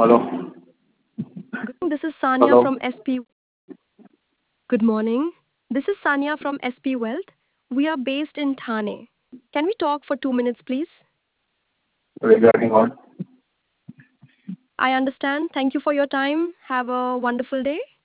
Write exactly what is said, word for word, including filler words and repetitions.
Hello. This is Sanya Hello. from S P. Good morning. This is Sanya from S P Wealth. We are based in Thane. Can we talk for two minutes, please? Regarding what? I understand. Thank you for your time. Have a wonderful day.